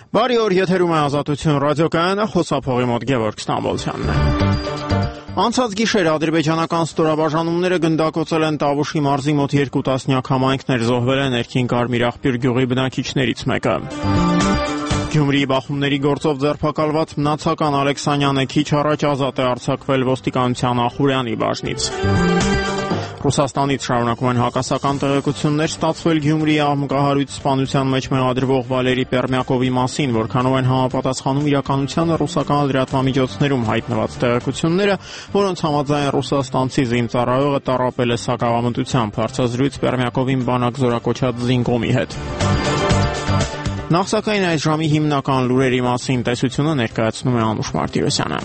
Բարի օր, եթերում է Ազատություն ռադիոկայանը, խոսափողի մոտ Գևորգ Ստամբոլցյանն է։ Անցած գիշեր ադրբեջանական ստորաբաժանումները գնդակոծել են Տավուշի մարզի մոտ 2 տասնյակ համայնքներ, զոհվել է ներքին Կարմիր աղբյուր գյուղի բնակիչներից մեկը։ Գյումրիի բախումների գործով ձերբակալված մնացական Ալեքսանյանը քիչ առաջ ազատ է արձակվել ոստիկանության Ախուրյանի բաժնից։ Ռուսաստանից շարունակում են հակասական տեղեկություններ ստացվել Գյումրիի աղմկահարույց սպանության մեջ մեղադրվող Վալերի Պերմյակովի մասին, որքանով են համապատասխանում իրականությանը ռուսական լրատվամիջոցներում հայտնված տեղեկությունները, որոնց համաձայն ռուսաստանցի զինծառայողը տառապել է սակավամտությամբ, հարցազրույց Պերմյակովին բանակ զորակոչած Զինկոմի հետ։ Նախ սակայն այս ժամի հիմնական լուրերի մասին տեսությունը ներկայացնում է Անուշ Մարտիրոսյանը։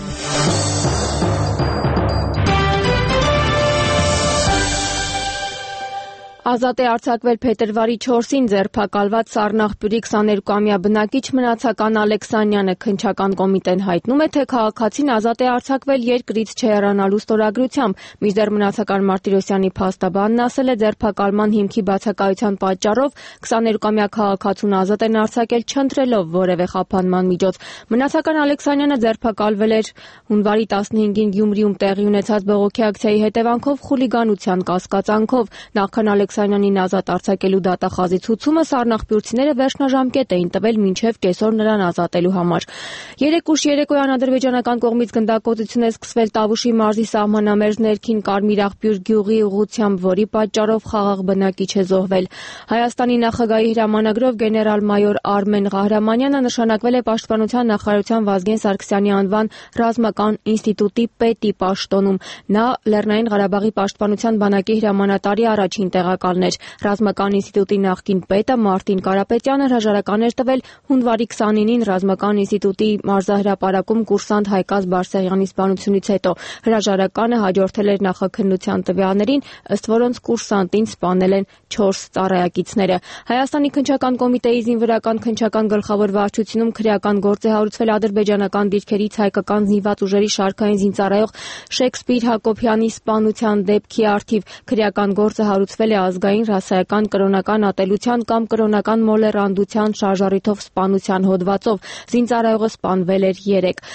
Ազատ է արձակվել փետրվարի 4-ին ձերբակալված Սառնաղբյուրի 22-ամյա բնակիչ մնացական Ալեքսանյանը։ Քննչական կոմիտեն հայտնում է, թե քաղաքացին ազատ է արձակվել երկրից չհեռանալու ստորագրությամբ։ Մինչդեռ մնացական Մարտիրոսյանի փաստաբանն ասել է, ձերբակալման հիմքի բացակայության պատճառով 22-ամյա քաղաքացուն ազատ են արձակել չընտրելով որևէ խափանման միջոց։ Մնացական Ալեքսանյանը ձերբակալվել էր հունվարի 15-ին Գյումրիում տեղի ունեցած բողոքի ակցիայի հետևանքով խուլիգանության կասկածանքով։ Նախքան Ալեքսանյանին ազատ արձակելու դատախազի ցուցումը սառնաղբյուրցիները վերջնաժամկետ էին տվել մինչև կեսօր նրան ազատելու համար։ 3 ուշ երեկոյան ադրբեջանական կողմից գնդակոծություն է սկսվել Տավուշի մարզի սահմանամերձ ներքին Կարմիր աղբյուր գյուղի ուղղությամբ, որի պատճառով խաղաղ բնակիչ է զոհվել։ Հայաստանի նախագահի հրամանագրով գեներալ-մայոր Արմեն Ղահրամանյանը նշանակվել է Պաշտպանության նախարարության Վազգեն Սարգսյանի անվան ռազմական ինստիտուտի պետի պաշտոնում։ Նա Լեռնային Ղարաբաղի պաշտպանության բանակի հրամանատարի առաջին տեղակալն էր։ Ռազմական ինստիտուտի նախկին պետը Մարտին Կարապետյանը հրաժարական էր տվել հունվարի 29-ին ռազմական ինստիտուտի մարզահրապարակում կուրսանտ Հայկազ Բարսեղյանի սպանությունից հետո։ Հրաժարականը հաջորդել էր նախաքննության տվյալներին, ըստ որոնց կուրսանտին սպանել են 4 ծառայակիցները։ Հայաստանի քննչական կոմիտեի զինվորական քննչական գլխավոր վարչությունում քրեական գործ է հարուցվել ադրբեջանական դիրքերից հայկական զինված ուժերի շարքային զինծառայող Շեքսպիր Հակոբյանի սպանության դեպքի առթիվ։ Քրեական գործը հարուցվել է ազգային, ռասայական, կրոնական ատելության կամ կրոնական մոլեռանդության շարժառիթով սպանության հոդվածով։ Զինծառայողը սպանվել էր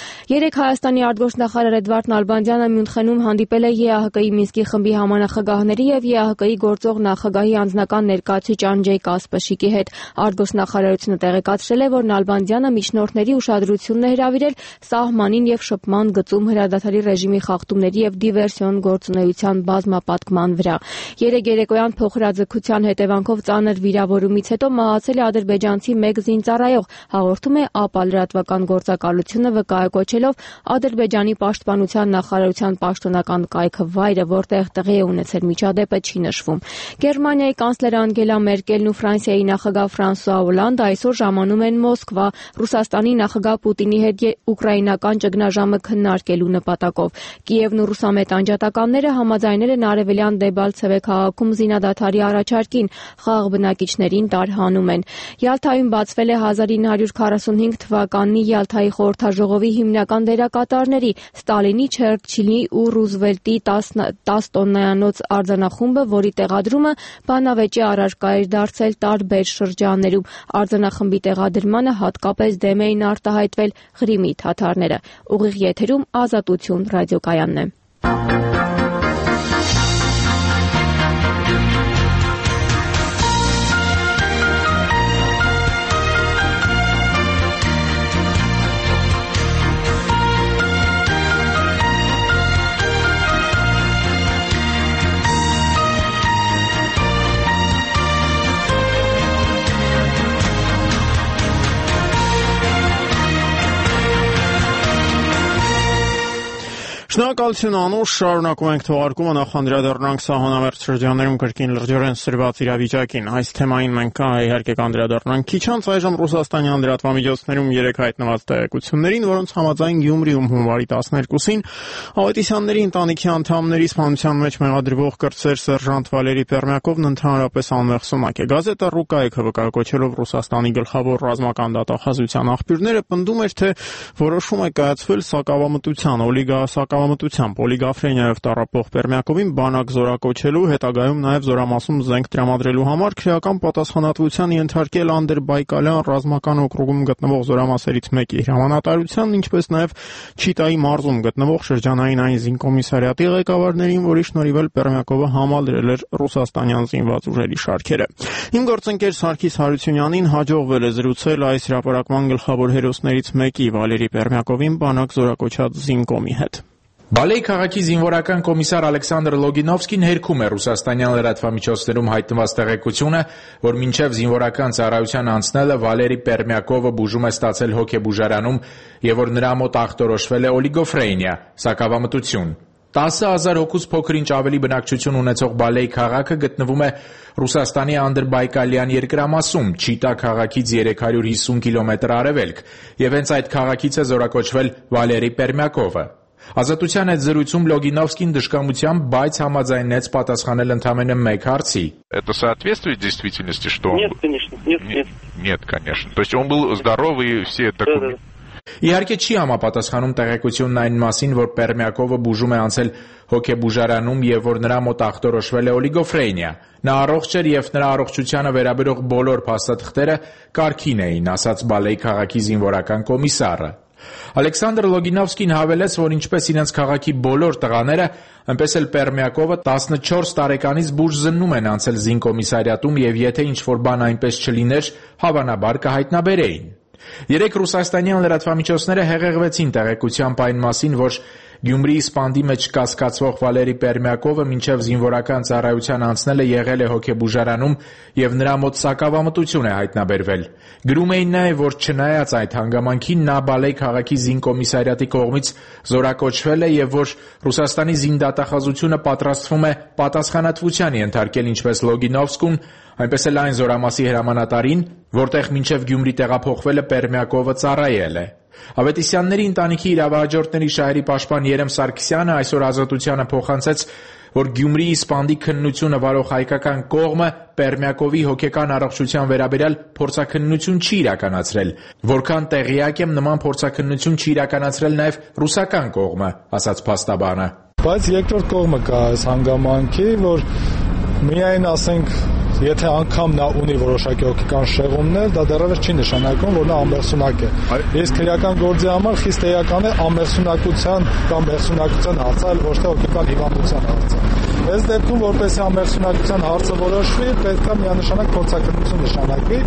3 Հայաստանի արտգործնախարար Էդվարդ Նալբանդյանը Մյունխենում հանդիպել է ԵԱՀԿ-ի Մինսկի խմբի համանախագահների եւ ԵԱՀԿ-ի գործող նախագահի անձնական ներկայացուցիչ Անջեյ Կասպաշիկի հետ։ Արտգործնախարարությունը տեղեկացրել է, որ Նալբանդյանը միջնորդների ուշադրությունն է հրավիրել սահմանին եւ շփման գծում հրադադարի ռեժիմի խախտումների եւ դիվերսիոն գործունեության բազմապատկման վրա։ Երեկոյան փոխհրաձգության հետևանքով ծանր վիրավորումից հետո մահացել է ադրբեջանցի մեկ զինծառայող, հաղորդում է ԱՊԱ լրատվական գործակալությունը վկայակոչելով Ադրբեջանի պաշտպանության նախարարության պաշտոնական կայքը վայրը, որտեղ տեղի է ունեցել միջադեպը, չի նշվում։ Գերմանիայի կանցլեր Անգելա Մերկելն ու Ֆրանսիայի նախագահ Ֆրանսուଆ Օլանդը այսօր ժամանում են Մոսկվա Ռուսաստանի նախագահ Պուտինի հետ ուկրաինական ճգնաժամը քննարկելու նպատակով։ Կիևն ու ռուսամետ անջատականները համաձայնել են արևելյան Դեբալցևե քաղաքում զինադադարի առաջարկին, խաղաղ բնակիչներին տարհանում են։ Յալթայում բացվել է 1945 թվականի Յալթայի խորհրդաժողովի հիմնական դերակատարների Ստալինի, Չերչիլի ու Ռուզվելտի 10 տոննայանոց արձանախումբը, որի տեղադրումը բանավեճի առարկա էր դարձել տարբեր շրջաններում։ Արձանախմբի տեղադրմանը հատկապես դեմ էին արտահայտվել Ղրիմի թաթարները։ Ուղիղ եթերում Ազատություն ռադիոկայանն է։ Շնորհակալություն Անուշ, շարունակում ենք թողարկումը, նախ անդրադառնանք սահմանամերձ շրջաններում կրկին լրջորեն սրված իրավիճակին։ Այս թեմային մենք իհարկե կանդրադառնանք քիչ անց, այժմ ռուսաստանյան լրատվամիջոցներում 3 հայտնված տեղեկություններին, որոնց համաձայն Գյումրիում հունվարի 12-ին Ավետիսյանների ընտանիքի անդամների սպանության մեջ մեղադրվող կրտսեր սերժանտ Վալերի Պերմյակովն ընդհանրապես անմեղսունակ է։ Գազետա Ռուկայքը վկայակոչելով Ռուսաստանի գլխավոր ռազմական դատախազության աղբյուրները պնդում էր, թե որոշում է կայացվել սակավամտության, օլիգարխիական սակավամտությամբ օլիգարխիայով տառապող Պերմյակովին բանակ զորակոչելու, հետագայում նաև զորամասում զենք տրամադրելու համար քրեական պատասխանատվության ենթարկել Անդերբայկալյան ռազմական օկրուգում գտնվող զորամասերից մեկի հրամանատարության, ինչպես նաև Չիտայի մարզում գտնվող շրջանային այն զինկոմիսարիատի ղեկավարներին, որի շնորհիվ Պերմյակովը համալրել էր ռուսաստանյան զինված ուժերի շարքերը։ Իմ գործընկեր Սարգիս Հարությունյանին հաջողվել է զրուցել այս հրապարակման գլխավոր հերոսներից մեկի Վալերի Պերմյակովին բանակ զորակոչած զինկոմի հետ։ Բալեի քաղաքի զինվորական կոմիսար Ալեքսանդր Լոգինովսկին հերքում է ռուսաստանյան լրատվամիջոցներում հայտնված տեղեկությունը, որ մինչև զինվորական ծառայության անցնելը Վալերի Պերմյակովը բուժում է ստացել հոգեբուժարանում եւ որ նրա մոտ ախտորոշվել է օլիգոֆրենիա, սակավամտություն։ 10,000 հոգուց փոքր-ինչ ավելի բնակչություն ունեցող Բալեի քաղաքը գտնվում է Ռուսաստանի Անդերբայկալյան երկրամասում, Չիտա քաղաքից 350 կիլոմետր արևելք, եւ հենց այդ քաղաքից է զորակոչվել Վալերի Պերմյակովը։ Ազատության այդ զրույցում Լոգինովսկին դժկամությամբ, բայց համաձայնեց պատասխանել ընդամենը մեկ հարցի. Это соответствует действительности, что он... Нет, конечно, нет. Нет, конечно. То есть он был здоровый, и все документы... Իհարկե չի համապատասխանում տեղեկությունն այն մասին, որ Պերմյակովը բուժում է անցել հոգեբուժարանում եւ որ նրա մոտ ախտորոշվել է օլիգոֆրենիա։ Նա առողջ էր եւ նրա առողջությանը վերաբերող բոլոր փաստաթղթերը կարգին էին, ասաց Բալեի քաղաքի զինվորական կոմիսարը։ Ալեքսանդր Լոգինովսկին հավելեց, որ ինչպես իրենց քաղաքի բոլոր տղաները, այնպես էլ Պերմյակովը 14 տարեկանից բուժ զննում են անցել զինկոմիսարիատում եւ եթե ինչ-որ բան այնպես չլիներ, հավանաբար կհայտնաբերեին։ Երեք ռուսաստանյան լրատվամիջոցները հեղեղվեցին տեղեկությամբ այն մասին, որ Գյումրիի Սպանդի մեջ կասկածվող Վալերի Պերմյակովը մինչև զինվորական ծառայության անցնելը եղել է հոգեբուժարանում եւ նրա մոտ սակավամտություն է հայտնաբերվել։ Գրում էին նաև, որ չնայած այդ հանգամանքին նա Բալեի քաղաքի զինկոմիսարիատի կողմից զորակոչվել է եւ որ Ռուսաստանի զինդատախազությունը պատրաստվում է պատասխանատվության ենթարկել ինչպես Լոգինովսկուն, այնպես էլ այն զորամասի հրամանատարին, որտեղ մինչև Գյումրի տեղափոխվելը Պերմյակովը ծառայել է։ Ավետիսյանների ընտանիքի իրավահաջորդների շահերի պաշտպան Երեմ Սարգսյանը այսօր Ազատությանը փոխանցեց, որ Գյումրիի Սպանդի քննությունը վարող հայկական կողմը Պերմյակովի հոգեկան առողջության վերաբերյալ փորձաքննություն չի իրականացրել, որքան տեղյակ եմ նման փորձաքննություն չի իրականացրել նաև ռուսական կողմը, ասաց փաստաբանը։ Բայց երկրորդ կողմը կա այս հանգամանքի, որ միայն ասենք եթե անգամ նա ունի որոշակի հոգեկան շեղումներ, դա դեռևս չի նշանակում, որ նա ամերսունակ է։ Իսկ քրեական գործի համար խիստ էական է ամերսունակության կամ մերսունակության հարցը, այլ ոչ թե հոգեկան հիվանդության հարցը։ Այս դեպքում, որպեսզի ամերսունակության հարցը որոշվի, պետք է միանշանակ փորձաքննություն նշանակվի։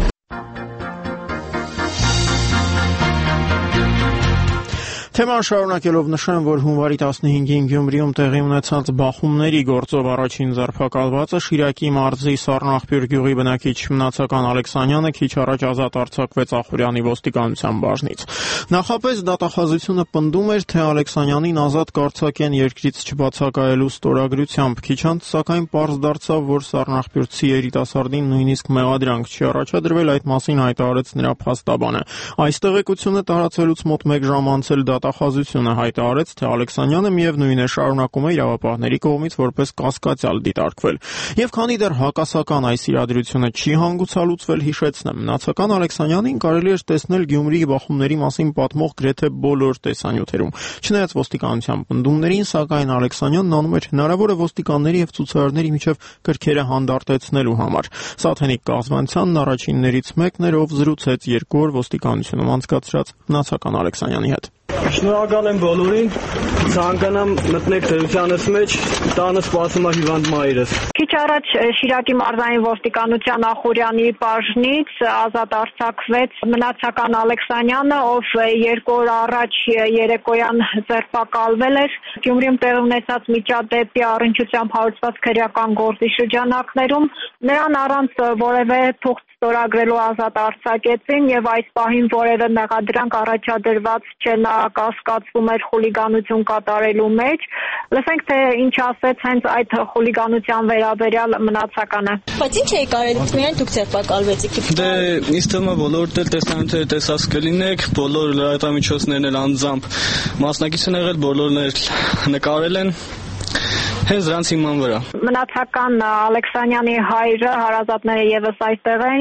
Թեման շարունակելով նշեմ, որ հունվարի 15-ին Գյումրիում տեղի ունեցած բախումների գործով առաջին ձերբակալվածը Շիրակի մարզի Սառնաղբյուր գյուղի բնակիչ Մնացական Ալեքսանյանը քիչ առաջ ազատ արձակվեց Ախուրյանի ոստիկանության բաժնից։ Նախապես դատախազությունը պնդում էր, թե Ալեքսանյանին ազատ կարձակեն երկրից չբացակայելու ստորագրությամբ, քիչ անց սակայն պարզ դարձավ, որ Սառնաղբյուրցի երիտասարդին նույնիսկ մեղադրանք չի առաջադրվել, այդ մասին հայտարարեց նրա փաստաբանը։ Այս տեղեկությունը տարածվելուց մոտ 1 ժամ անց էլ դատախազությունը հայտարարեց, թե Ալեքսանյանը միևնույն է շարունակում է իրավապահների կողմից որպես կասկածյալ դիտարկվել։ Եվ քանի դեռ հակասական այս իրադրությունը չի հանգուցալուծվել, հիշեցնեմ, Մնացական Ալեքսանյանին կարելի էր տեսնել Գյումրիի բախումների մասին պատմող գրեթե բոլոր տեսանյութերում։ Չնայած ոստիկանության պնդումներին, սակայն Ալեքսանյանն անում էր հնարավորը ոստիկանների եւ ցուցարարների միջև կրքերը հանդարտեցնելու համար։ Սաթենիկ կազմանցյանն առաջիններից մեկն էր, ով զրուցեց 2 օր ոստիկանությունում անցկացրած Մնացական Ալեքսանյանի հետ։ Շնորհակալ եմ բոլորին, ցանկանամ մտնեք դրությանս մեջ, տանը սպասում է հիվանդ մայրս։ Քիչ առաջ Շիրակի մարզային ոստիկանության Ախուրյանի բաժնից ազատ արձակվեց Մնացական Ալեքսանյանը, ով 2 օր առաջ երեկոյան ձերբակալվել էր Գյումրիում տեղի ունեցած միջադեպի առնչությամբ հարուցված քրեական գործի շրջանակներում։ Նրան առանց որևէ թուղթ ստորագրելու ազատ արձակեցին եւ այս պահին որևէ մեղադրանք առաջադրված չէ, նա կասկածվում էր խուլիգանություն կատարելու մեջ։ Լսենք, թե ինչ ասեց հենց այդ խուլիգանության վերաբերյալ Մնացականը։ Բայց ինչ էի կարել, միայն դուք ձերբակալվեցիք։ Դե ինձ թվում է բոլորդ էլ տեսանյութերը տեսած կլինեք, բոլոր լրատվամիջոցներն էլ անձամբ մասնակից են եղել, բոլորն էլ նկարել են։ Հենց դրանց հիման վրա։ Մնացական Ալեքսանյանի հայրը, հարազատները եւս այստեղ էին,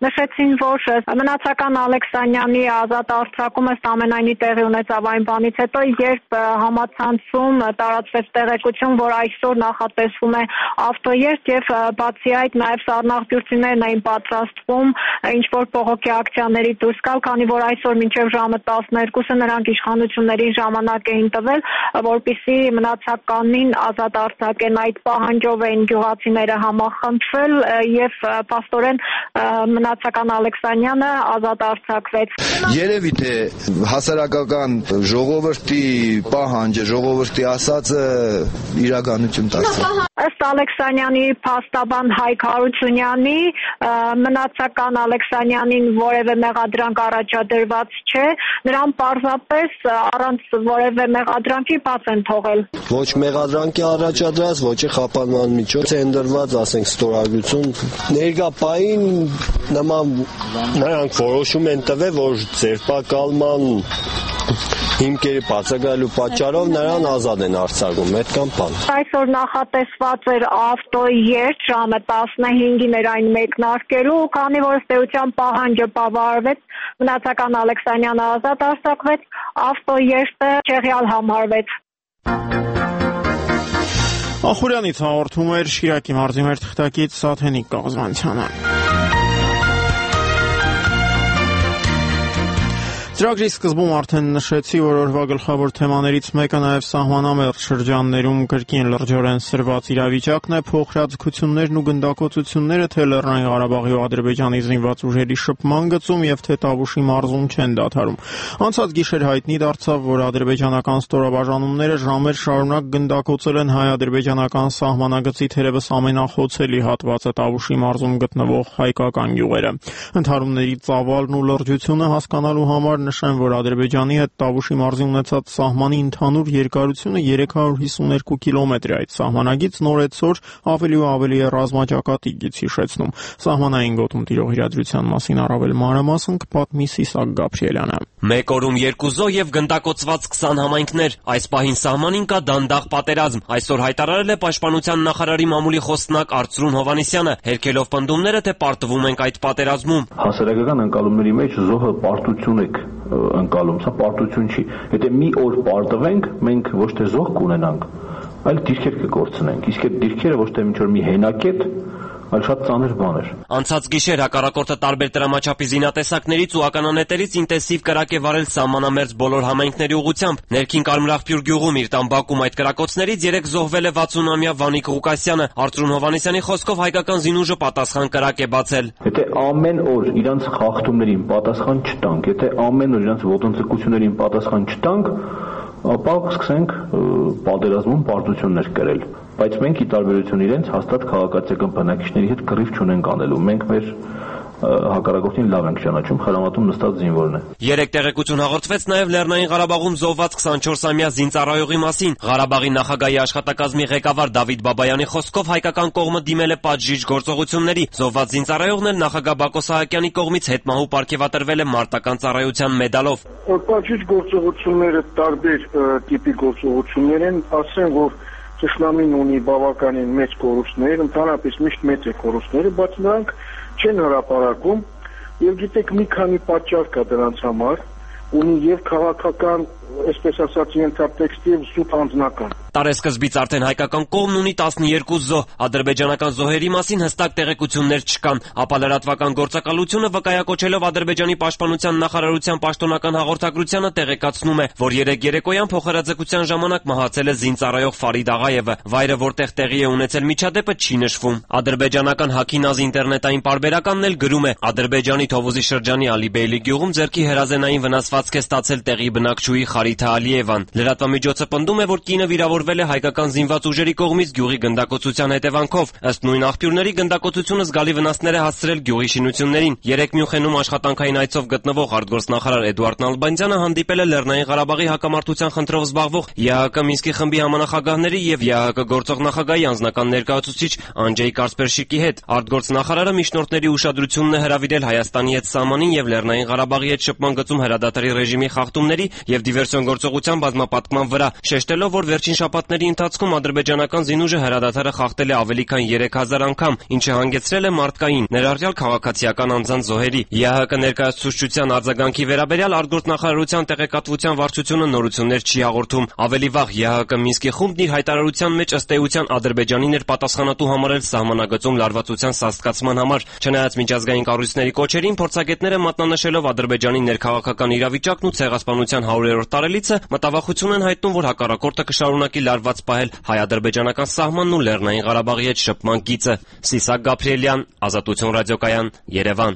նշեցին, որ մնացական Ալեքսանյանի ազատ արձակումը ամենայնի տեղի ունեցավ այն բանից հետո, երբ համացանցում տարածվեց տեղեկություն, որ այսօր նախատեսվում է ավտոերթ եւ բացի այդ նաեւ սառնաղբյուրցիներն էին պատրաստվում ինչ-որ բողոքի ակցիաների դուրս գալ, քանի որ այսօր մինչեւ ժամը 12-ը նրանք իշխանություններին ժամանակ էին տվել, որպեսզի մնացականին ազատ արձակեն։ Այդ պահանջով էին գյուղացիները համախմբվել եւ փաստորեն մնացական Ալեքսանյանը ազատ արձակվեց։ Երևի թե հասարակական ժողովրդի պահանջը, ժողովրդի ասածը իրականություն դարձավ։ Ըստ Ալեքսանյանի փաստաբան Հայկ Հարությունյանի, մնացական Ալեքսանյանին որևէ մեղադրանք առաջադրված չէ, նրան պարզապես առանց որևէ մեղադրանքի բաց են թողել։ Ոչ մեղադրանքի առաջադրած, ոչ խափանման միջոց են դրված, ասենք ստորագրություն։ Ներկա պահին նման նրանք որոշում են տվել, որ ձերբակալման հիմքերի բացակայելու պատճառով նրան ազատ են արձակում, այդքան բան։ Այսօր նախատեսված էր ավտոերթ ժամը 15-ին էր այն մեկնարկելու, քանի որ ըստ էության պահանջը բավարարվեց, մնացական Ալեքսանյանը ազատ արձակվեց, ավտոերթը չեղյալ համարվեց։ Ախուրյանից հաղորդում էր Շիրակի մարզի մեր թղթակից Սաթենիկ Կաղզանցյանը։ Ծրագրի սկզբում արդեն նշեցի, որ օրվա գլխավոր թեմաներից մեկը նաև սահմանամերձ շրջաններում կրկին լրջորեն սրված իրավիճակն է, փոխհրաձգություններն ու գնդակոծությունները թե Լեռնային Ղարաբաղի ու Ադրբեջանի զինված ուժերի շփման գծում եւ թե Տավուշի մարզում չեն դադարում։ Անցած գիշեր հայտնի դարձավ, որ ադրբեջանական ստորաբաժանումները ժամեր շարունակ գնդակոծել են հայ-ադրբեջանական սահմանագծի թերևս ամենախոցելի հատվածը Տավուշի մարզում գտնվող հայկական գյուղերը։ Ընդհարումների ծավալն ու լրջությունը հասկանալու համար նշեմ, որ Ադրբեջանի հետ Տավուշի մարզի ունեցած սահմանի ընդհանուր երկարությունը 352 կիլոմետր է։ Այդ սահմանագից նորեցօր ավելի ու ավելի է ռազմաճակատի հիշեցնում։ Սահմանային գոտում տիրող իրադրության մասին առավել մանրամասն կպատմի Սիսակ Գաբրիելյանը։ Մեկ օրում 2 զոհ եւ գնդակոծված 20 համայնքներ։ Այս պահին սահմանին կա դանդաղ պատերազմ։ Այսօր հայտարարել է Պաշտպանության նախարարի մամուլի խոսնակ Արծրուն Հովհաննիսյանը, հերքելով պնդումները, թե պարտվում ենք այդ պատերազմում։ Հասարակական ընկալումների մեջ զոհը պարտություն է ընկալում, սա պարտություն չի։ Եթե մի օր պարտվենք, մենք ոչ թե զոհ կունենանք, այլ դիրքեր կկորցնենք։ Իսկ այդ դիրքերը ոչ թե ինչ-որ մի հենակետ, այլ շատ ծանր բան էր։ Անցած գիշեր հակառակորդը տարբեր տրամաչափի զինատեսակներից ու ականանետերից ինտենսիվ կրակ է վարել սահմանամերձ բոլոր համայնքների ուղղությամբ։ Ներքին Կարմրախպյուր գյուղում իր տան բակում այդ կրակոցներից 3 զոհվել է 60-ամյա Վանիկ Ղուկասյանը։ Արծրուն Հովհաննիսյանի խոսքով հայկական զինուժը պատասխան կրակ է բացել։ Եթե ամեն օր իրանց խախտումներին պատասխան չտանք, եթե ամեն օր իրանց ոտնձգություններին պատասխան չտանք, ապա սկսենք պատերազմում պարտություններ կրել։ Բայց մենք ի տարբերություն իրենց հաստատ քաղաքացիական բնակիչների հետ կռիվ չունենք անելու։ Մենք մեր հակառակորդին լավ ենք ճանաչում, խրամատում նստած զինվորն է։ Երեք տեղեկություն հաղորդվեց նաև Լեռնային Ղարաբաղում զոհված 24-ամյա զինծառայողի մասին։ Ղարաբաղի նախագահի աշխատակազմի ղեկավար Դավիթ Բաբայանի խոսքով հայկական կողմը դիմել է պատժիչ գործողությունների։ Զոհված զինծառայողն էլ նախագահ Բակո Սահակյանի կողմից հետմահու պարգևատրվել է մարտական ծառայության մեդալով։ Պատժիչ գործողությունները տարբեր տիպի գործողություններ են, ասեն, որ Թշնամին ունի բավականին մեծ կորուստներ, ընդհանրապես միշտ մեծ է կորուստները, բայց նրանք չեն հրապարակում եւ գիտեք մի քանի պատճառ կա դրանց համար, ունի եւ քաղաքական, այսպես ասած, ենթատեքստ եւ զուտ անձնական։ Տարեսկզբից արդեն հայկական կողմն ունի 12 զոհ, ադրբեջանական զոհերի մասին հստակ տեղեկություններ չկան, ապա լրատվական գործակալությունը վկայակոչելով Ադրբեջանի պաշտպանության նախարարության պաշտոնական հաղորդագրությանը տեղեկացնում է, որ երեկ երեկոյան փոխհրաձգության ժամանակ մահացել է զինծառայող Ֆարիդ Աղաևը, վայրը որտեղ տեղի է ունեցել միջադեպը չի նշվում։ Ադրբեջանական Հաքինազ ինտերնետային պարբերականն էլ գրում է. Ադրբեջանի Թովուզի շրջանի Ալիբեյլի գյուղում ձեռքի հրազենային վնասվածք է ստացել տեղի բնակչուհի Խարիթա Ալիևան։ Լրատվամիջոցը պնդում է, որ կինը վիրավորվել է հայկական զինված ուժերի կողմից գյուղի գնդակոծության հետևանքով։ Ըստ նույն աղբյուրների գնդակոծությունը զգալի վնասներ է հասցրել գյուղի շինություններին։ Երեկ Մյունխենում աշխատանքային այցով գտնվող արտգործնախարար Էդուարդ Նալբանդյանը հանդիպել է Լեռնային Ղարաբաղի հակամարտության խնդրով զբաղվող ԵԱՀԿ Մինսկի խմբի համանախագահների եւ ԵԱՀԿ գործող նախագահի անձնական ներկայացուցիչ Անջեյ Կասպերշիկի հետ։ Արտգործնախարարը միջնորդների ուշադրությունն է հրավիրել Հայաստանի հետ սահմանին եւ Լեռնային Ղարաբաղի հետ շփման գծում հրադադարի ռեժիմի խախտումների եւ դիվերսիոն գործողության բազմապատկման վրա, շեշտելով, որ վերջին շաբաթների ընթացքում ադրբեջանական զինուժը հրադադարը խախտել է ավելի քան 3000 անգամ, ինչը հանգեցրել է մարդկային, ներառյալ քաղաքացիական անձանց զոհերի։ ԵԱՀԿ ներկայացուցչության արձագանքի վերաբերյալ արտգործնախարարության տեղեկատվության վարչությունը նորություններ չի հաղորդում։ Ավելի վաղ ԵԱՀԿ Մինսկի խումբն իր հայտարարության մեջ ըստ էության Ադրբեջանին էր պատասխանատու համարել սահմանագծում լարվածության սաստկացման համար։ Չնայած միջազգային կառույցների կոչերին, փորձագետները մատնանշելով Ադրբեջանի ներքաղաքական իրավիճակն ու ցեղասպանության 100-րդ տարելիցը, մտավախություն են հայտնում, որ հակառակորդը կշարունակի լարված պահել հայ-ադրբեջանական սահմանն ու Լեռնային Ղարաբաղի հետ շփման գիծը։ Սիսակ Գաբրիելյան, Ազատություն ռադիոկայան, Երևան։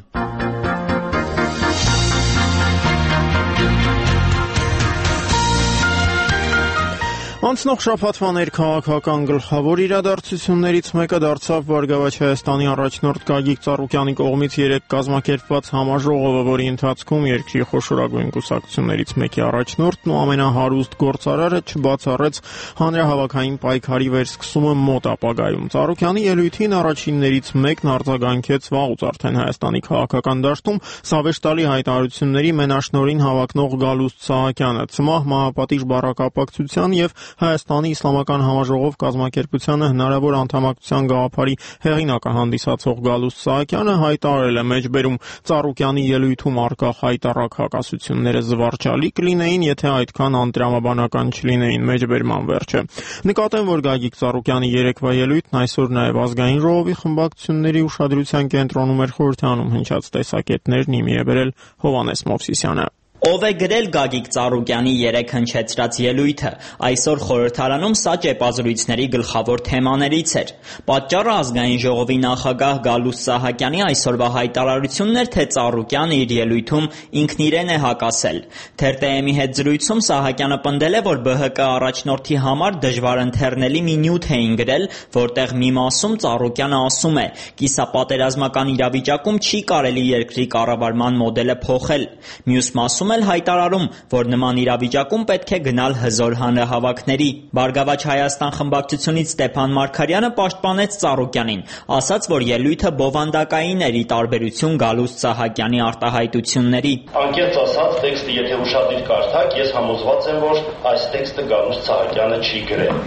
Անցնող շաբաթվա ներքաղաքական գլխավոր իրադարձություններից մեկը դարձավ Բարգավաճ Հայաստանի առաջնորդ Գագիկ Ծառուկյանի կողմից երեկ կազմակերպված համաժողովը, որի ընթացքում երկրի խոշորագույն կուսակցություններից մեկի առաջնորդն ու ամենահարուստ գործարարը չբացառեց հանրահավաքային պայքարի վերսկսումը մոտ ապագայում։ Ծառուկյանի ելույթին առաջիններից մեկն արձագանքեց վաղուց արդեն Հայաստանի քաղաքական դաշտում սավեշտալի հայտարարությունների մենաշնորհին հավակնող Գալուստ Սահակյանը, ցմահ մահապատիժ բառակապակցության եւ Հայաստանի իսլամական համաժողով կազմակերպությանը հնարավոր անդամակցության գաղափարի հեղինակը հանդիսացող Գալուստ Սահակյանը հայտարարել է մեջբերում Ծառուկյանի ելույթում առկա հայտարարակ հակասությունները զվարճալի կլինեին, եթե այդքան անտրամաբանական չլինեին, մեջբերման վերջը։ Նկատեմ, որ Գագիկ Ծառուկյանի երեկվա ելույթն այսօր նաև ազգային ժողովի խմբակցությունների ուշադրության կենտրոնում էր խորհրդանում հնչած տեսակետներն իմի է բերել Հովհաննես Մովսիսյանը։ Ով է գրել Գագիկ Ծառուկյանի երեկ հնչեցրած ելույթը, այսօր խորհրդարանում սա ճեպազրույցների գլխավոր թեմաներից էր։ Պատճառը ազգային ժողովի նախագահ Գալուստ Սահակյանի այսօրվա հայտարարությունն էր, թե Ծառուկյանը իր ելույթում ինքն իրեն է հակասել։ ԹՏՄ-ի հետ զրույցում Սահակյանը պնդել է, որ ԲՀԿ առաջնորդի համար դժվար ընթեռնելի մի նյութ էին գրել, որտեղ մի մասում Ծառուկյանը ասում է. «Կիսապատերազմական իրավիճակում չի կարելի երկրի կառավարման մոդելը փոխել»։ Մյուս մասում հայտարարում, որ նման իրավիճակում պետք է գնալ հզոր հանրահավաքների։ Բարգավաճ Հայաստան խմբակցությունից Ստեփան Մարգարյանը պաշտպանեց Ծառուկյանին, ասաց, որ ելույթը բովանդակային էր ի տարբերություն Գալուստ Սահակյանի արտահայտությունների։ Անկեղծ ասած, տեքստը եթե ուշադիր կարդաք, ես համոզված եմ, որ այս տեքստը Գալուստ Սահակյանը չի գրել։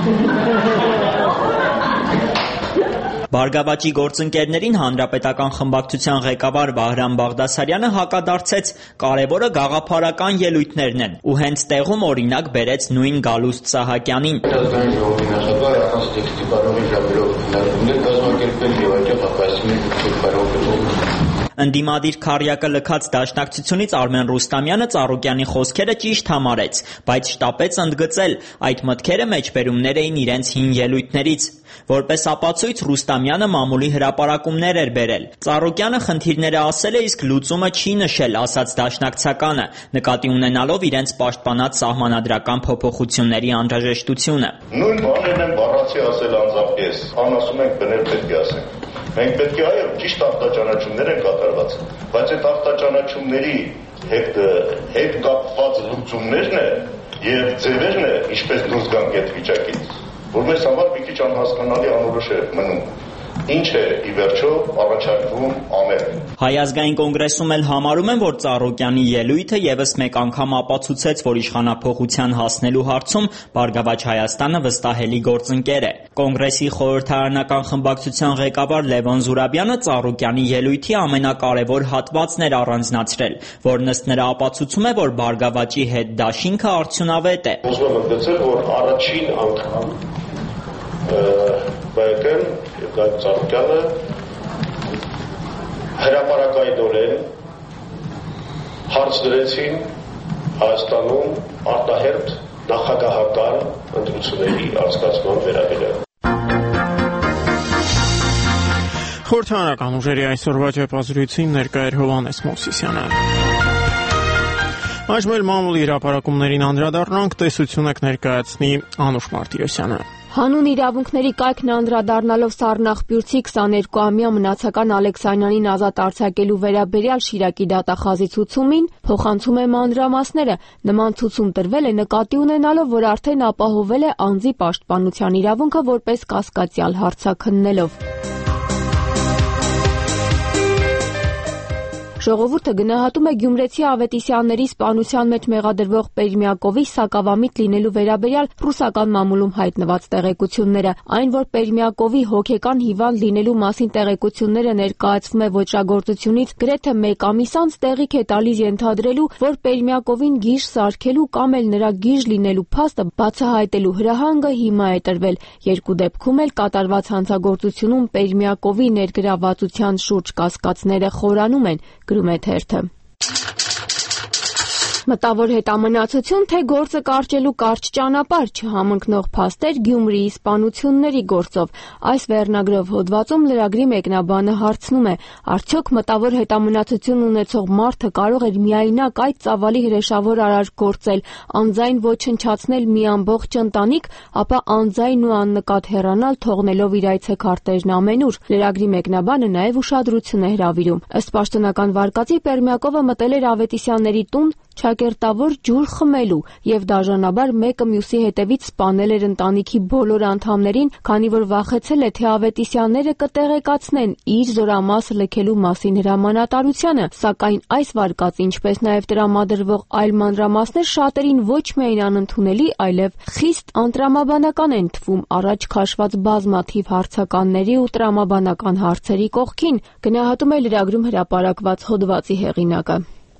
Բարգավաճի գործընկերներին Հանրապետական խմբակցության ղեկավար Վահրամ Բաղդասարյանը հակադարձեց, կարևորը գաղափարական ելույթներն են, ու հենց տեղում օրինակ բերեց նույն Գալուստ Սահակյանին։ Ազգային ժողովի նախագահը առանց տեքստի կարող է ժամերով հնարավորներ կազմակերպել եւ այդտեղ հակասություններ կարող Ընդդիմադիր քառյակը լքած դաշնակցությունից Արմեն Ռուստամյանը Ծառուկյանի խոսքերը ճիշտ համարեց, բայց շտապեց ընդգծել, այդ մտքերը մեջբերումներ էին իրենց հին ելույթներից։ Որպես ապացույց Ռուստամյանը մամուլի հրապարակումներ էր բերել։ Ծառուկյանը խնդիրները ասել է, իսկ լուծումը չի նշել, ասաց դաշնակցականը, նկատի ունենալով իրենց պաշտպանած սահմանադրական փոփոխությունների անհրաժեշտությունը։ Նույն բաներն են բառացի ասել անձամբ ես, ասում ենք բներ պետք է ասենք։ Մենք պետք է այո, ճիշտ արտաճանաչումներ են կատարված, բայց այդ արտաճանաչումների հետ կապված լուծումներն է եւ ձևերն է, ինչպես դուրս գանք այդ վիճակից, որ մեզ համար մի քիչ անհասկանալի անորոշ է մնում։ Ինչ է ի վերջո առաջարկվում անել։ Հայ ազգային կոնգրեսում էլ համարում են, որ Ծառուկյանի ելույթը եւս մեկ անգամ ապացուցեց, որ իշխանափոխության հասնելու հարցում Բարգավաճ Հայաստանը վստահելի գործընկեր է։ Կոնգրեսի խորհրդարանական խմբակցության ղեկավար Լևոն Զուրաբյանը Ծառուկյանի ելույթի ամենակարևոր հատվածն էր առանձնացրել, որն ըստ նրա ապացուցում է, որ Բարգավաճի հետ դաշինքը արդյունավետ է։ Ուզում եմ ընդգծել, որ առաջին անգամ ԲՀԿ-ն եւ Գագիկ Ծառուկյանը հրապարակայնորեն հարց դրեցին Հայաստանում արտահերթ նախագահական ընտրությունների անցկացման վերաբերյալ։ Խորհրդարանական ուժերի այսօրվա ճեպազրույցին ներկա էր Հովհաննես Մովսիսյանը։ Այժմ էլ մամուլի հրապարակումներին անդրադառնանք, տեսություն եք ներկայացնի Անուշ Մարտիրոսյանը։ Հանուն իրավունքների կայքն անդրադառնալով Սառնախբյուրցի 22-ամյա մնացական Ալեքսանյանին ազատ արձակելու վերաբերյալ Շիրակի դատախազի ցուցումին փոխանցում է մանրամասները։ Նման ցուցում տրվել է նկատի ունենալով, որ արդեն ապահովել է անձի պաշտպանության իրավունքը որպես կասկածյալ հարցաքննելով։ Ժողովուրդը գնահատում է գյումրեցի Ավետիսյանների սպանության մեջ մեղադրվող Պերմյակովի սակավամիտ լինելու վերաբերյալ ռուսական մամուլում հայտնված տեղեկությունները։ Այն, որ Պերմյակովի հոգեկան հիվանդ լինելու մասին տեղեկությունները ներկայացվում է ոճրագործությունից գրեթե 1 ամիս անց, տեղիք է տալիս ենթադրելու, որ Պերմյակովին գիժ սարքելու կամ էլ նրա գիժ լինելու փաստը բացահայտելու հրահանգը հիմա է տրվել։ Երկու դեպքում էլ կատարված հանցագործությունում Պերմյակովի ներգրավվածության շուրջ կասկածները խորանում են, գրում է թերթը։ Մտավոր հետամնացություն, թե գործը կարճելու կարճ ճանապարհ, չհամընկնող փաստեր Գյումրիի սպանությունների գործով։ Այս վերնագրով հոդվածում լրագրի մեկնաբանը հարցնում է. արդյոք մտավոր հետամնացություն ունեցող մարդը կարող էր միայնակ այդ ծավալի հրեշավոր արարք գործել, անձայն ոչնչացնել մի ամբողջ ընտանիք, ապա անձայն ու աննկատ հեռանալ, թողնելով իր այցեքարտերն ամենուր։ Լրագրի մեկնաբանը նաև ուշադրություն է հրավիրում. ըստ պաշտոնական վարկածի Պերմյակովը մտել էր Ավետիսյանների տուն ճակերտավոր ջուր խմելու եւ դաժանաբար մեկը մյուսի հետևից սպանել էր ընտանիքի բոլոր անդամներին, քանի որ վախեցել է, թե Ավետիսյանները կտեղեկացնեն իր զորամասը լքելու մասին հրամանատարությանը, սակայն այս վարկածը, ինչպես նաեւ տրամադրվող այլ մանրամասներ շատերին ոչ միայն անընդունելի, այլև խիստ անտրամաբանական են թվում առաջ քաշված բազմաթիվ հարցականների ու տրամաբանական հարցերի կողքին, գնահատում է լրագրում հրապարակված հոդվածի հեղինակը։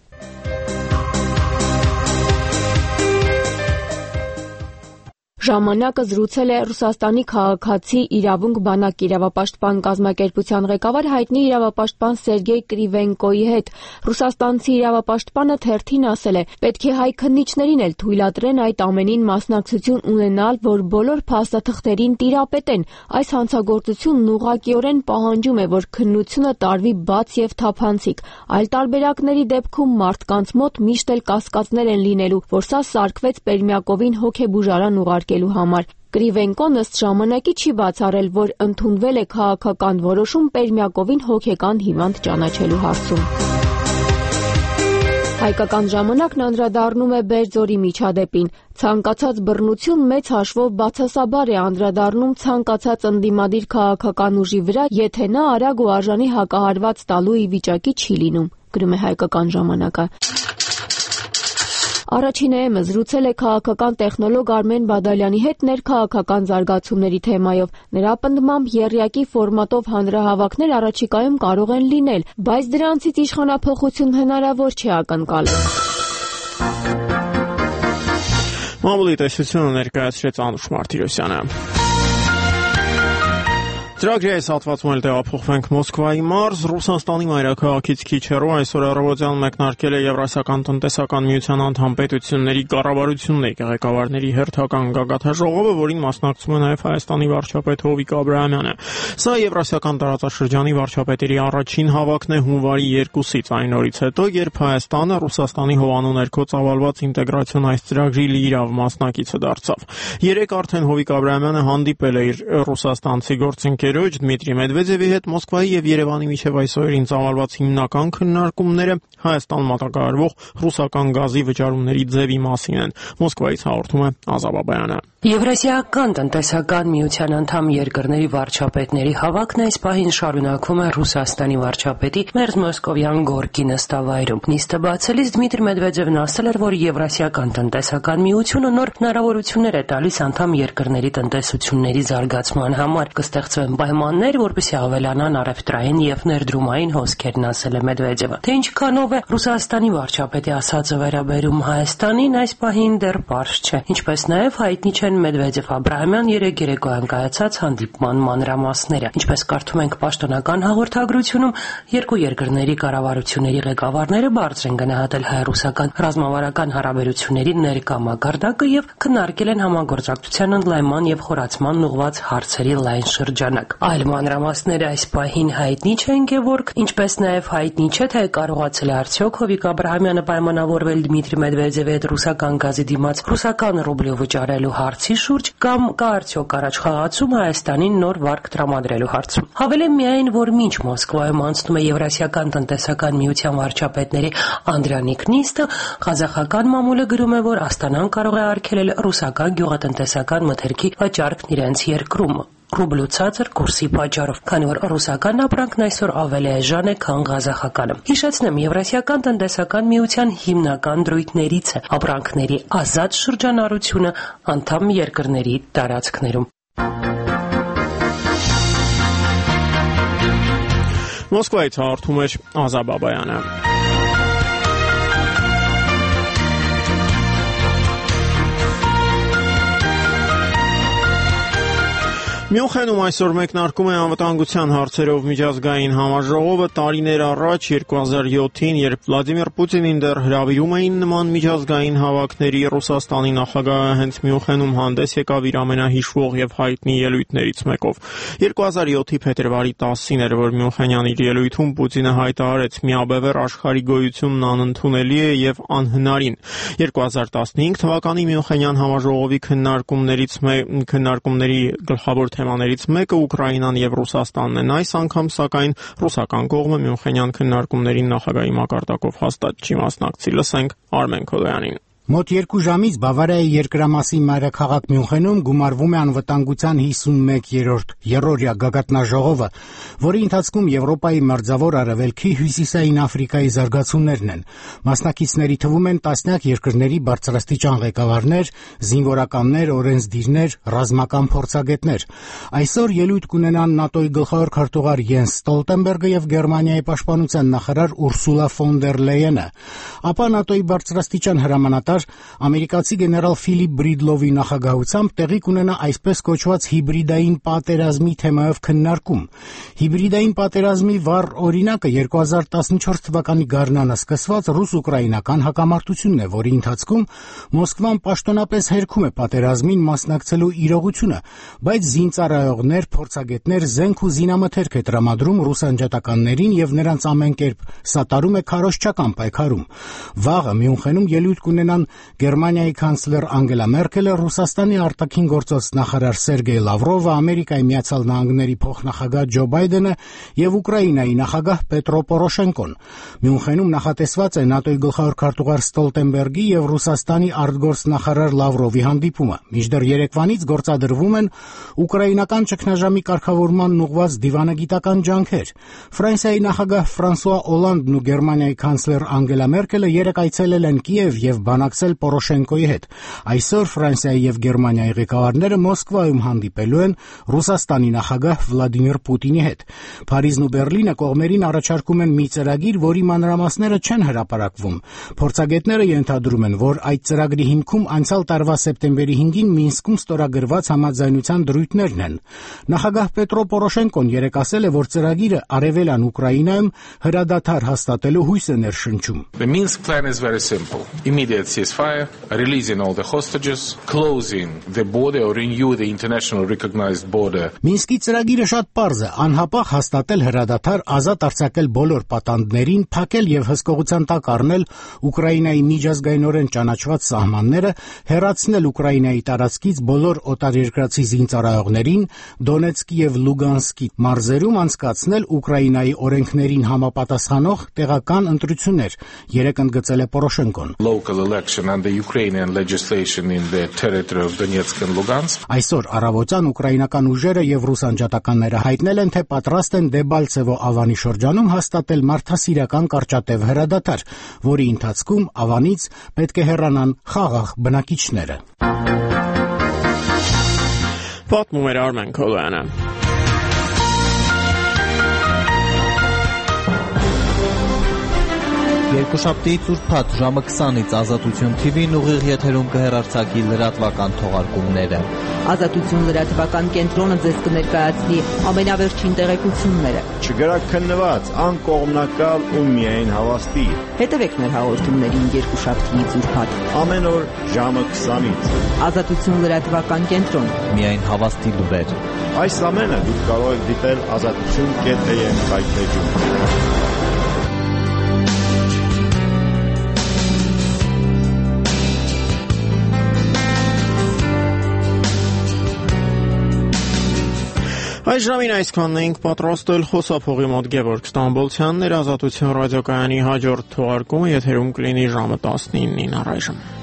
Ժամանակը զրուցել է Ռուսաստանի քաղաքացի իրավունք բանակ իրավապաշտպան կազմակերպության ղեկավար հայտնի իրավապաշտպան Սերգեյ Կրիվենկոյի հետ։ Ռուսաստանցի իրավապաշտպանը թերթին ասել է. պետք է հայ քննիչներին էլ թույլատրեն այդ ամենին մասնակցություն ունենալ, որ բոլոր փաստաթղթերին տիրապետեն։ Այս հանցագործությունն ուղղակիորեն պահանջում է, որ քննությունը տարվի բաց եւ թափանցիկ։ Այլ տարբերակների դեպքում մարդկանց մոտ միշտ էլ կասկածներ են լինելու, որ սա սարքվեց Պերմյակովին հոգեբուժարան ուղարկելու համար։ Կրիվենկոն ըստ ժամանակի չի բացառել, որ ընդունվել է քաղաքական որոշում Պերմյակովին հոգեկան հիվանդ ճանաչելու հարցում։ Հայկական ժամանակն անդրադառնում է Բերձորի միջադեպին։ Ցանկացած բռնություն մեծ հաշվով բացասաբար է անդրադառնում ցանկացած ընդդիմադիր քաղաքական ուժի վրա, եթե նա արագ ու արժանի հակահարված տալու ի վիճակի չի լինում, գրում է Հայկական ժամանակը։ Առաջինը ԵՄ զրուցել է քաղաքական տեխնոլոգ Արմեն Բադալյանի հետ ներքաղաքական զարգացումների թեմայով։ Նրա պնդմամբ եռյակի ֆորմատով հանրահավաքներ առաջիկայում կարող են լինել, բայց դրանցից իշխանափոխություն հնարավոր չէ ակնկալել։ Մամուլի տեսությունը ներկայացրեց Անուշ Մարտիրոսյանը։ Ծրագրի այս հատվածում էլ տեղափոխվենք Մոսկվայի մարզ։ Ռուսաստանի մայրաքաղաքից քիչ հեռու այսօր առավոտյան մեկնարկել է Եվրասիական տնտեսական միության անդամ պետությունների կառավարությունների ղեկավարների հերթական գագաթնաժողովը, որին մասնակցում է նաև Հայաստանի վարչապետ Հովիկ Աբրահամյանը։ Սա Եվրասիական տարածաշրջանի վարչապետերի առաջին հավաքն է հունվարի 2-ից, այն օրից հետո, երբ Հայաստանը Ռուսաստանի հովանու ներքո ծավալված ինտեգրացիոն այս ծրագրի լիիրավ մասնակիցը դարձավ։ Երեկ արդեն Հովիկ Աբրահամյանը հանդիպել է իր ռուսաստանցի գործընկեր Դմիտրի Մեդվեդևի հետ Մոսկվայի եւ Երևանի միջև այսօրին ծավալված հիմնական քննարկումները Հայաստան մատակարարվող ռուսական գազի վճարումների ձևի մասին են։ Մոսկվայից հաղորդում է Ազատ Բաբայանը։ Եվրասիական տնտեսական միության անդամ երկրների վարչապետների հավաքն այս պահին շարունակվում է Ռուսաստանի վարչապետի Մերձ Մոսկովյան Գորկի նստավայրում։ Նիստը բացելիս Դմիտրի Մեդվեդևն ասել էր, որ Եվրասիական տնտեսական միությունը նոր հնարավորություններ է տալիս անդամ երկրների տնտեսությունների զարգացման համար, կստեղծվեն պայմաններ, որպեսզի ավելանան առևտրային եւ ներդրումային հոսքերն, ասել է Մեդվեդևը։ Թե ինչքանով է Ռուսաստանի վարչապետի ասածը վերաբերում Հայաստանին, այս պահին դեռ պարզ չէ։ Ինչպես նաեւ հայտնի չեն Մեդվեդև-Աբրահամյան երեկոյան կայացած հանդիպման մանրամասները։ Ինչպես կարդում ենք պաշտոնական հաղորդագրությունում, երկու երկրների կառավարությունների ղեկավարները բարձր են գնահատել հայ-ռուսական ռազմավարական հարաբերությունների ներկա մակարդակը եւ քննարկել են համագործակցության ընդլայնման եւ խորացման ուղղված հարցերի լայն շրջանակ։ Այլ մանրամասները այս պահին հայտնի չեն, Գևորգ, ինչպես նաեւ հայտնի չէ, թե կարողացել է արդյոք Հովիկ Աբրահամյանը պայմանավորվել Դմիտրի Մեդվեդևի հետ ռուսական գազի դիմաց ռուսական ռուբլով վճարելու հարցի շուրջ կամ կա արդյոք առաջխաղացում Հայաստանին նոր վարկ տրամադրելու հարցում։ Հավելեմ միայն, որ մինչ Մոսկվայում անցնում է Եվրասիական տնտեսական միության վարչապետների անդրանիկ նիստը, ղազախական մամուլը գրում է, որ Աստանան կարող է արգելել ռուսական գյուղատնտեսական մթերքի վաճառքն իրենց երկրում։ ռուբլու ցածր կուրսի պատճառով, քանի որ ռուսական ապրանքն այսօր ավելի էժան է, քան ղազախականը։ Հիշեցնեմ, Եվրասիական տնտեսական միության հիմնական դրույթներից է ապրանքների ազատ շրջանառությունը անդամ երկրների տարածքներում։ Մոսկվայից հաղորդում էր Ազա Բաբայանը։ Մյունխենում այսօր մեկնարկում է անվտանգության հարցերով միջազգային համաժողովը տարիներ առաջ 2007-ին, երբ Վլադիմիր Պուտինին դեռ հրավիրում էին նման միջազգային հավաքների, Ռուսաստանի նախագահը հենց Մյունխենում հանդես եկավ իր ամենահիշվող եւ հայտնի ելույթներից մեկով։ 2007-ի փետրվարի 10-ին էր, որ Մյունխենյան իր ելույթում Պուտինը հայտարարեց՝ միաբևեռ աշխարհի գոյությունն անընդունելի է եւ անհնարին։ 2015 թվականի Մյունխենյան համաժողովի քննարկումների գլխավոր թեմաներից մեկը Ուկրաինան եւ Ռուսաստանն են։ Այս անգամ, սակայն, ռուսական կողմը Մյունխենյան քննարկումներին նախագահի մակարդակով հաստատ չի մասնակցի։ Լսենք Արմեն Քոլոյանին։ Մոտ 2 ժամից Բավարիայի երկրամասի մայրաքաղաք Մյունխենում գումարվում է անվտանգության 51-րդ երրորդյա գագաթնաժողովը, որի ընթացքում Եվրոպայի մերձավոր արևելքի, հյուսիսային Աֆրիկայի զարգացումներն են։ Մասնակիցների թվում են տասնյակ երկրների բարձրաստիճան ղեկավարներ, զինվորականներ, օրենսդիրներ, ռազմական փորձագետներ։ Այսօր ելույթ կունենան ՆԱՏՕ-ի գլխավոր քարտուղար Յենս Ստոլտենբերգը եւ Գերմանիայի պաշտպանության նախարար Ուրսուլա ֆոն դեր Լեյենը։ Ապա ՆԱՏՕ-ի բարձրաստիճան հրամանատար ամերիկացի գեներալ Ֆիլիպ Բրիդլովի նախագահությամբ տեղի կունենա այսպես կոչված հիբրիդային պատերազմի թեմայով քննարկում։ Հիբրիդային պատերազմի վառ օրինակը 2014 թվականի գարնանը սկսված ռուս-ուկրաինական հակամարտությունն է, որի ընթացքում Մոսկվան պաշտոնապես հերքում է պատերազմին մասնակցելու իրողությունը, բայց զինծառայողներ, փորձագետներ, զենք ու զինամթերք է տրամադրում ռուս անջատականներին եւ նրանց ամենքերբ սատարում է քարոզչական պայքարում։ Վաղը Մյունխենում ելույթ կունենան Գերմանիայի կանցլեր Անգելա Մերկելը, Ռուսաստանի արտաքին գործոս նախարար Սերգեյ Լավրովը, Ամերիկայի Միացյալ Նահանգների փոխնախագահ Ջո Բայդենը եւ Ուկրաինայի նախագահ Պետրո Պորոշենկոն։ Մյունխենում նախատեսված է ՆԱՏՕ-ի գլխավոր քարտուղար Ստոլտենբերգի եւ Ռուսաստանի արտգործնախարար Լավրովի հանդիպումը։ Մինչդեռ երեկվանից գործադրվում են ուկրաինական ճգնաժամի կարգավորման ուղղված դիվանագիտական ջանքեր։ Ֆրանսիայի նախագահ Ֆրանսուଆ Օլանդն ու Գերմանիայի կանցլեր Անգելա Մերկելը երեկ այցելել են Կիև եւ բանակցել Պորոշենկոյի հետ։ Այսօր Ֆրանսիայի եւ Գերմանիայի ղեկավարները Մոսկվայում հանդիպելու են Ռուսաստանի նախագահ Վլադիմիր Պուտինի հետ։ Փարիզն ու Բերլինը կողմերին առաջարկում են մի ծրագիր, որի մանրամասները չեն հրապարակվում։ Փորձագետները ենթադրում են, որ այդ ծրագրի հիմքում անցյալ տարվա սեպտեմբերի 5-ին Մինսկում ստորագրված համաձայնության դրույթներն են։ Նախագահ Պետրո Պորոշենկոն երեկ ասել է, որ ծրագիրը արևելյան Ուկրաինայում հրադադար հաստատելու հույս է ներշնչում։ The Minsk plan is very simple. Immediate ceasefire, releasing all the hostages, closing the border or renew the international recognized border. Մինսկի ծրագիրը շատ պարզ է՝ անհապաղ հաստատել հրադադար, ազատ արձակել բոլոր պատանդներին, փակել եւ հսկողության տակ առնել Ուկրաինայի միջազգայինորեն ճանաչված սահմանները, հեռացնել Ուկրաինայի տարածքից բոլոր օտարերկրացի զինծառայողներին, Դոնեցկի եւ Լուգանսկի մարզերում անցկացնել Ուկրաինայի օրենքներին համապատասխանող տեղական ընտրություններ, երեկ ընդգծել է Պորոշենկոն։ Local election under Ukrainian legislation in the territory of Donetsk and Lugansk. Այսօր առավոտյան ուկրաինական ուժերը եւ ռուս անջատականները հայտնել են, թե պատրաստ են Դեբալցևո ավանի շրջանում հաստատել մարդասիրական կարճատև հրադադար, որի ընթացքում ավանից պետք է հեռանան խաղաղ բնակիչները։ Պատմում էր Արմեն Քոլոյանը։ Երկուշաբթի ծուրփաթ ժամը 20-ից Ազատություն TV-ն ուղիղ եթերում կհեռարձակի լրատվական թողարկումները։ Ազատություն լրատվական կենտրոնը ձեզ կներկայացնի ամենավերջին տեղեկությունները։ Չգրաքննված, անկողմնակալ ու միայն հավաստի։ Հետևեք մեր հաղորդումներին երկուշաբթի ծուրփաթ։ Ամեն օր ժամը 20-ից։ Ազատություն լրատվական կենտրոն։ Միայն հավաստի լուրեր։ Այս ամենը դուք կարող եք դիտել azatutun.am կայքեջում։ Այս ժամին այսքանն էինք պատրաստել խոսափողի մոտ Գևորգ Ստամբոլցյանն էր Ազատություն ռադիոկայանի հաջորդ թողարկումը եթերում կլինի ժամը 19-ին առայժմ։